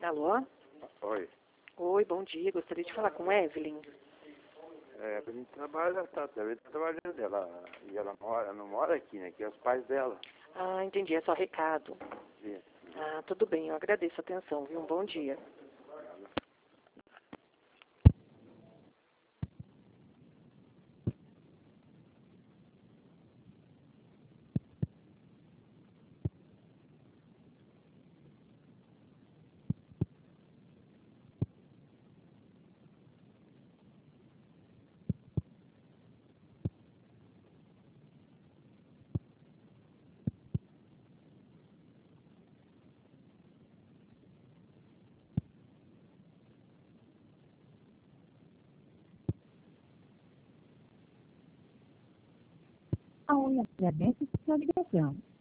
Alô? Oi. Oi, bom dia. Gostaria de falar com Evelyn. A Evelyn trabalha, deve estar trabalhando. Ela não mora aqui, né? Aqui é os pais dela. Ah, entendi. É só recado. Sim. Ah, tudo bem. Eu agradeço a atenção, viu? Um bom dia. A Oi agradece sua ligação.